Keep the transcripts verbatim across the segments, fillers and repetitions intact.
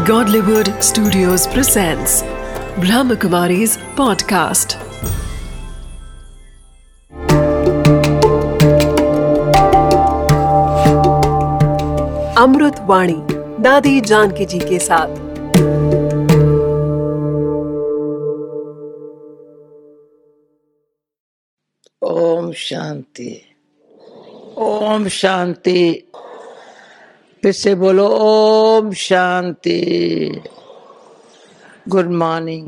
Godlywood Studios presents Brahmakumari's podcast. अमृत वाणी दादी जानकी जी के साथ। ओम शांति, ओम शांति। फिर से बोलो ओम शांति। Good morning.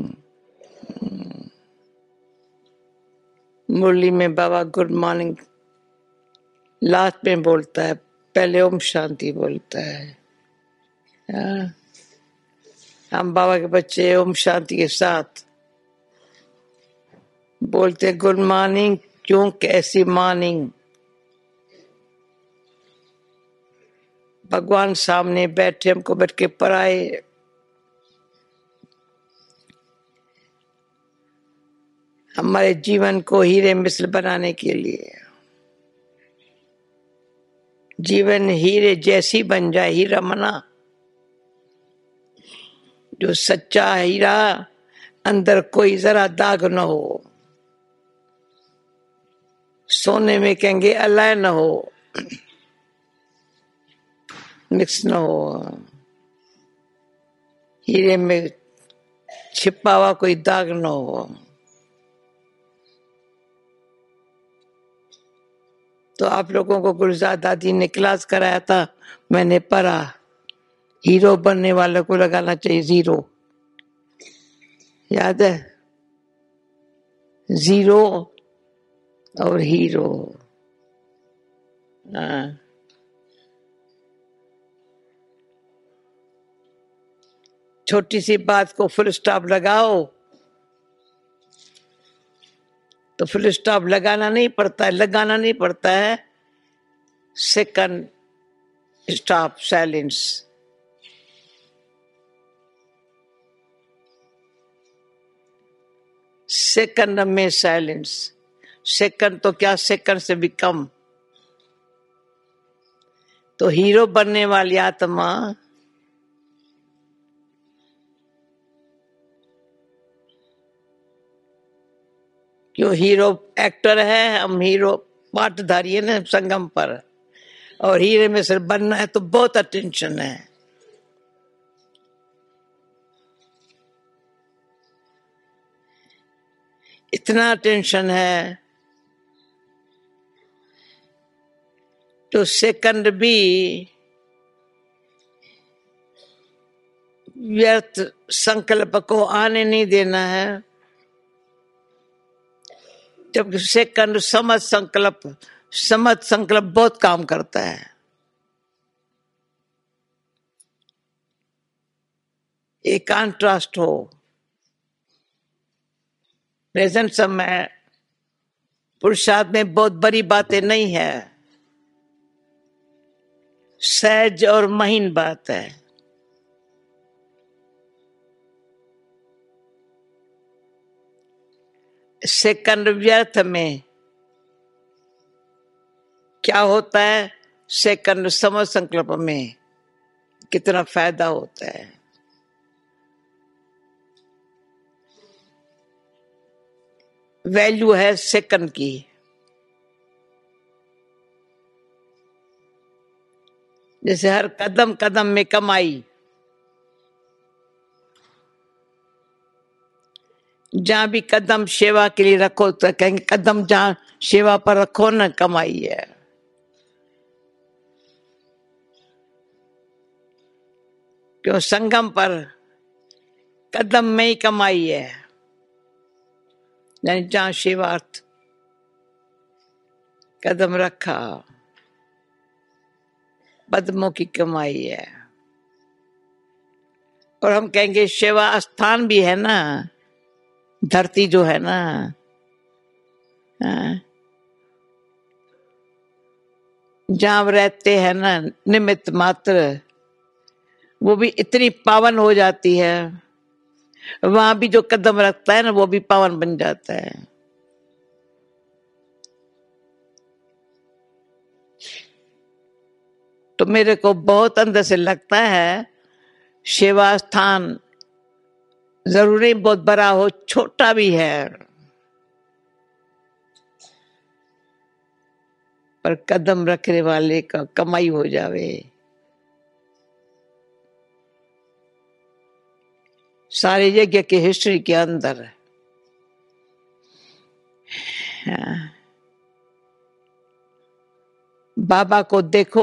मुरली में बाबा गुड मॉर्निंग लास्ट में बोलता है, पहले ओम शांति बोलता है। हाँ? हम बाबा के बच्चे ओम शांति के साथ बोलते गुड मॉर्निंग। क्यों, कैसी मॉर्निंग। भगवान सामने बैठे, हमको बैठ के पढ़ाए। हमारे जीवन को हीरे मिसल बनाने के लिए, जीवन हीरे जैसी बन जाए। हीरा मना जो सच्चा हीरा, अंदर कोई जरा दाग न हो। सोने में कहेंगे अलाय न हो, मिक्स न हो। हीरे में छिपा हुआ कोई दाग न हो। तो आप लोगों को गुलजार दादी ने क्लास कराया था, मैंने पढ़ा। हीरो बनने वाले को लगाना चाहिए जीरो। याद है? जीरो और हीरो। हाँ। छोटी सी बात को फुल स्टॉप लगाओ तो फुल स्टॉप लगाना नहीं पड़ता है, लगाना नहीं पड़ता है। Second stop, silence. सेकंड में साइलेंस। सेकंड तो क्या, सेकंड से भी कम। तो हीरो बनने वाली आत्मा क्यों, हीरो एक्टर है, हम हीरो पाठधारी है ना संगम पर। और हीरे में सिर्फ बनना है तो बहुत अटेंशन है। इतना टेंशन है तो सेकंड भी व्यर्थ संकल्प को आने नहीं देना है। जब सेकंड समझ संकल्प, समझ संकल्प बहुत काम करता है। एक कॉन्ट्रास्ट हो। प्रेजेंट समय पुरुषार्थ में बहुत बड़ी बातें नहीं है, सहज और महीन बात है। सेकंड व्यर्थ में क्या होता है, सेकंड समझ संकल्प में कितना फायदा होता है। वैल्यू है सेकंड की। जैसे हर कदम कदम में कमाई। जहां भी कदम सेवा के लिए रखो तो कहेंगे कदम जहां सेवा पर रखो ना, कमाई है। क्यों, संगम पर कदम में ही कमाई है। यानी जहां सेवार्थ कदम रखा, पद्मों की कमाई है। और हम कहेंगे सेवा स्थान भी है ना, धरती जो है ना, जहां रहते हैं ना निमित्त मात्र, वो भी इतनी पावन हो जाती है। वहां भी जो कदम रखता है ना, वो भी पावन बन जाता है। तो मेरे को बहुत अंदर से लगता है सेवा स्थान जरूरी बहुत बड़ा हो, छोटा भी है, पर कदम रखने वाले का कमाई हो जावे। सारे यज्ञ के हिस्ट्री के अंदर हाँ। बाबा को देखो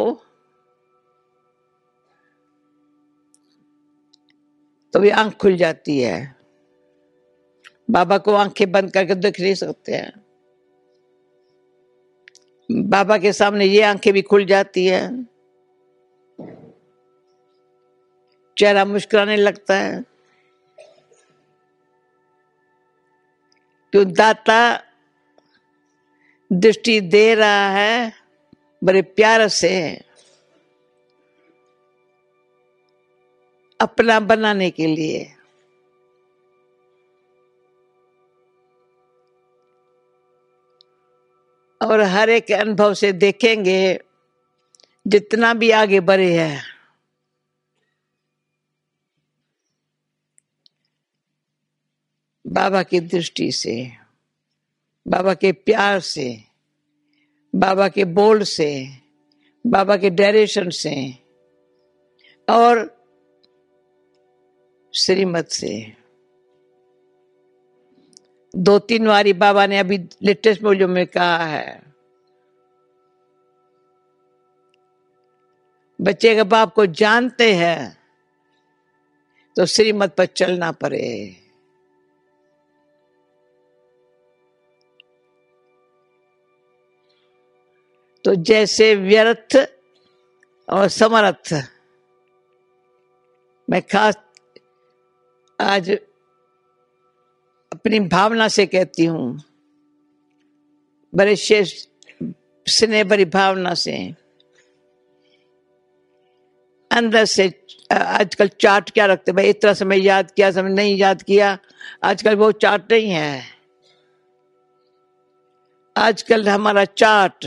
तो भी आंख खुल जाती है। बाबा को आंखें बंद करके देख नहीं सकते हैं। बाबा के सामने ये आंखें भी खुल जाती है, चेहरा मुस्कुराने लगता है। क्यों? दाता दृष्टि दे रहा है बड़े प्यार से, अपना बनाने के लिए। और हर एक अनुभव से देखेंगे जितना भी आगे बढ़े है, बाबा की दृष्टि से, बाबा के प्यार से, बाबा के बोल से, बाबा के डायरेक्शन से और श्रीमत से। दो तीन बारी बाबा ने अभी लेटेस्ट वीडियो में कहा है, बच्चे के बाप को जानते हैं तो श्रीमत पर चलना पड़े। तो जैसे व्यर्थ और समर्थ, मैं खास आज अपनी भावना से कहती हूं, बड़े शेष स्नेह भरी भावना से, अंदर से। आजकल चार्ट क्या रखते भाई, इतना समय याद किया, समय नहीं याद किया, आजकल वो चार्ट नहीं है। आजकल हमारा चार्ट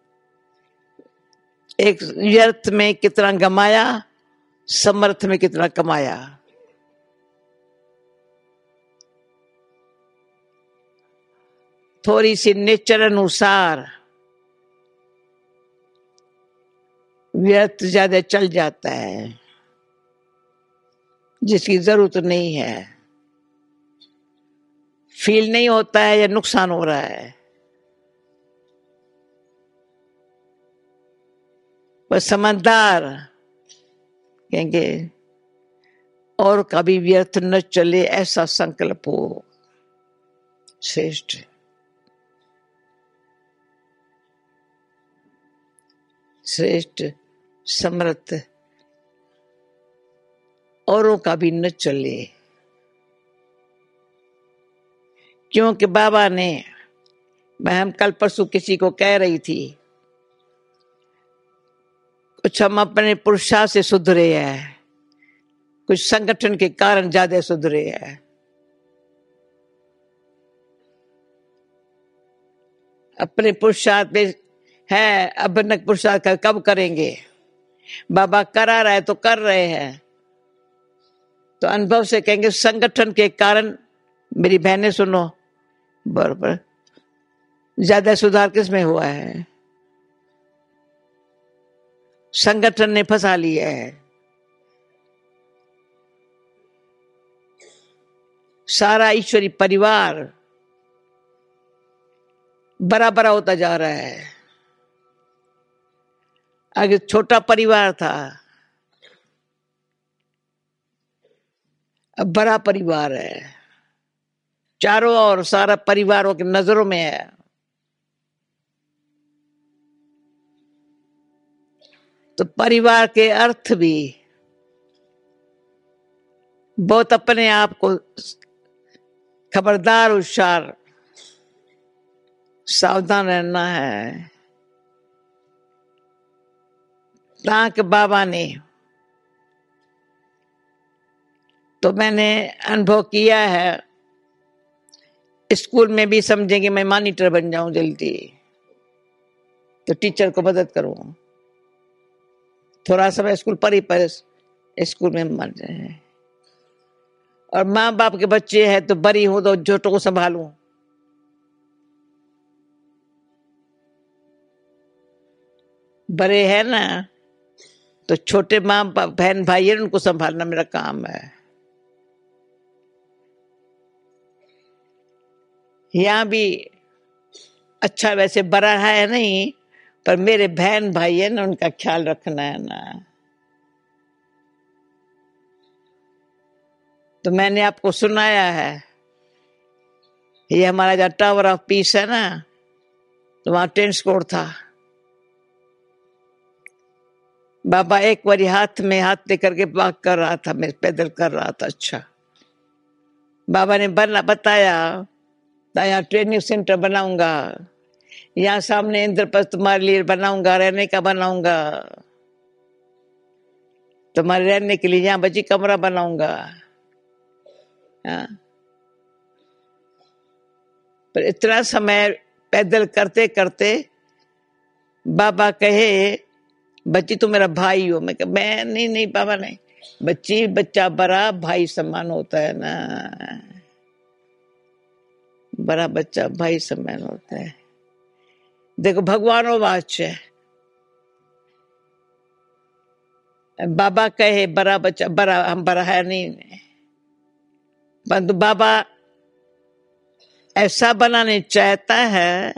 एक व्यर्थ में कितना गमाया, समर्थ में कितना कमाया। थोड़ी सी नेचर अनुसार व्यर्थ ज्यादा चल जाता है, जिसकी जरूरत नहीं है। फील नहीं होता है या नुकसान हो रहा है, बस समझदार कहेंगे और कभी व्यर्थ न चले, ऐसा संकल्प हो। श्रेष्ठ श्रेष्ठ समर्थ, औरों का भी न चले। क्योंकि बाबा ने, मैं हम कल परसों किसी को कह रही थी, कुछ हम अपने पुरुषार्थ से सुधरे हैं, कुछ संगठन के कारण ज्यादा सुधरे हैं। अपने पुरुषार्थ में है, अभनक पुरुषार्थ कब करेंगे? बाबा करा रहा है तो कर रहे हैं, तो अनुभव से कहेंगे संगठन के कारण। मेरी बहनें सुनो, बराबर ज्यादा सुधार किसमें हुआ है? संगठन ने फंसा लिया है। सारा ईश्वरी परिवार बड़ा बड़ा होता जा रहा है। आगे छोटा परिवार था, अब बड़ा परिवार है। चारों ओर सारा परिवारों की नजरों में है। तो परिवार के अर्थ भी बहुत अपने आप को खबरदार, होशियार, सावधान रहना है। ताकि बाबा ने, तो मैंने अनुभव किया है, स्कूल में भी समझेंगे मैं मॉनिटर बन जाऊं जल्दी, तो टीचर को मदद करूं। थोड़ा समय स्कूल पर ही पर स्कूल में मर जाए। और माँ बाप के बच्चे हैं तो बड़ी हो तो छोटों को संभालूं। बड़े हैं ना तो छोटे माँ बाप बहन भाई है उनको संभालना मेरा काम है। यहाँ भी अच्छा वैसे बड़ा है नहीं, पर मेरे बहन भाई है ना उनका ख्याल रखना है ना। तो मैंने आपको सुनाया है, ये हमारा जो टावर ऑफ पीस है ना, तो वहां टेनिस कोर्ट था। बाबा एक बारी हाथ में हाथ लेकर के वॉक कर रहा था, मैं पैदल कर रहा था। अच्छा, बाबा ने बना बताया यहाँ ट्रेनिंग सेंटर बनाऊंगा, यहाँ सामने इंद्रप्रस्थ तुम्हारे लिए बनाऊंगा, रहने का बनाऊंगा, तुम्हारे रहने के लिए यहाँ बची कमरा बनाऊंगा। हाँ। पर इतना समय पैदल करते करते बाबा कहे बच्ची तू मेरा भाई हो। मैं कहा मैं नहीं नहीं बाबा नहीं, बच्ची बच्चा बड़ा भाई समान होता है ना, बड़ा बच्चा भाई समान होता है। देखो भगवानो वाच है, बाबा कहे बड़ा बच्चा बड़ा, हम बड़ा है नहीं, परंतु बाबा ऐसा बनाने चाहता है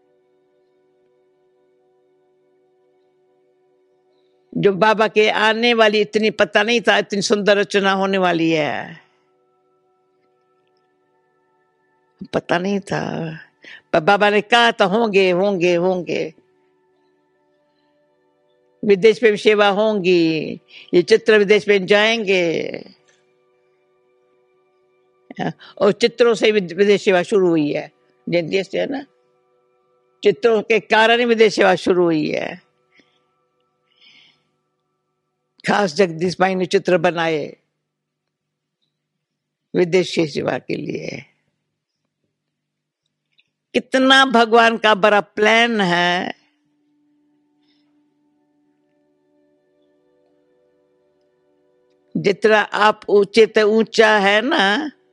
जो बाबा के आने वाली इतनी पता नहीं था इतनी सुंदर रचना होने वाली है, पता नहीं था, पर बाबा ने कहा था होंगे होंगे होंगे, विदेश में भी सेवा होंगी, ये चित्र विदेश में जाएंगे। और चित्रों से विदेश सेवा शुरू हुई है, जिन देश से है ना, चित्रों के कारण ही विदेश सेवा शुरू हुई है। खास जगदीश भाई ने चित्र बनाए विदेशी सेवा के लिए। कितना भगवान का बड़ा प्लान है। जितना आप ऊंचे ते ऊंचा है ना,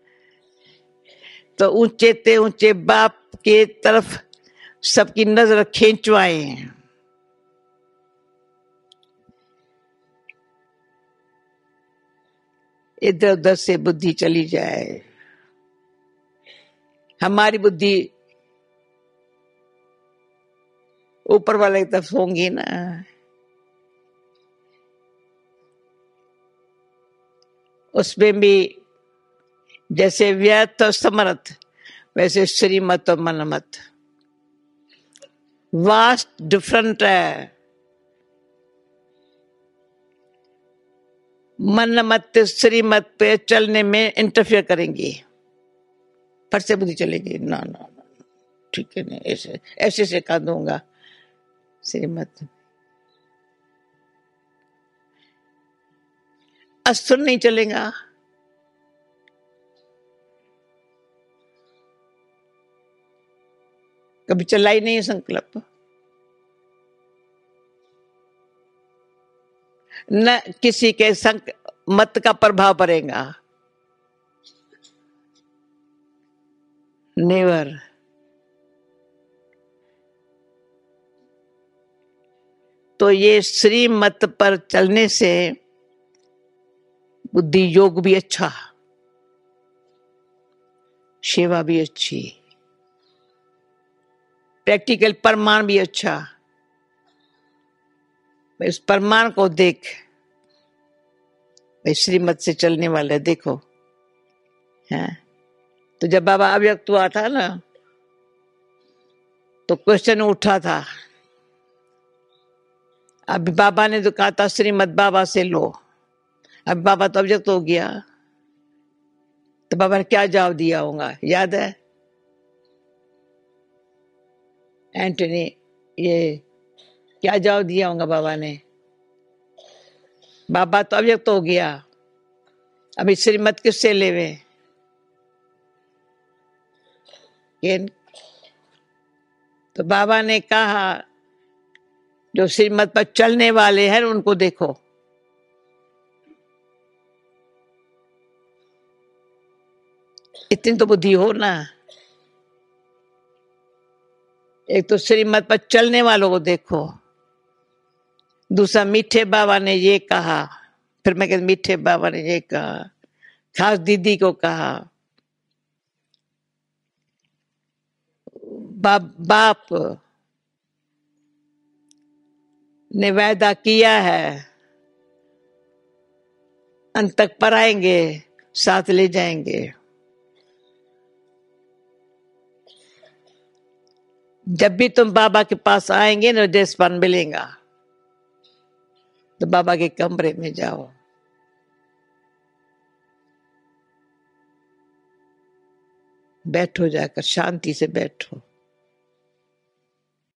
तो ऊंचे ते ऊंचे बाप के तरफ सबकी नजर खींचवाए। इधर उधर से बुद्धि चली जाए, हमारी बुद्धि ऊपर वाले की तरफ होंगी ना। उसमें भी जैसे व्यर्थ और समर्थ, वैसे श्रीमत और मनमत, वास्ट डिफरेंट है। मनमत श्रीमत पे चलने में इंटरफेयर करेंगी, फट से बुद्धि चलेगी, ना ना ना ठीक है नहीं, ऐसे ऐसे सिखा दूंगा श्रीमत। अस्त्र नहीं चलेगा, कभी चला ही नहीं संकल्प, न किसी के संक मत का प्रभाव पड़ेगा, नेवर। तो ये श्रीमत पर चलने से बुद्धि योग भी अच्छा, सेवा भी अच्छी, प्रैक्टिकल प्रमाण भी अच्छा। इस प्रमाण को देख, भाई श्रीमत से चलने वाले देखो है। तो जब बाबा अव्यक्त हुआ था ना, तो क्वेश्चन उठा था, अब बाबा ने तो कहा था श्रीमत बाबा से लो, अब बाबा तो अव्यक्त हो गया, तो बाबा ने क्या जवाब दिया होगा याद है? एंटनी, ये क्या जवाब दिया होगा बाबा ने? बाबा तो अव्यक्त हो गया, अभी श्रीमत किससे लेवे? तो बाबा ने कहा जो श्रीमत पर चलने वाले हैं उनको देखो, इतनी तो बुद्धि हो ना। एक तो श्रीमत पर चलने वालों को देखो, दूसरा मीठे बाबा ने ये कहा, फिर मैं कहती मीठे बाबा ने ये कहा, खास दीदी को कहा, बाप बाप ने वायदा किया है अंत तक पर आएंगे, साथ ले जाएंगे। जब भी तुम बाबा के पास आएंगे ना, देशपान मिलेगा तो बाबा के कमरे में जाओ, बैठो, जाकर शांति से बैठो।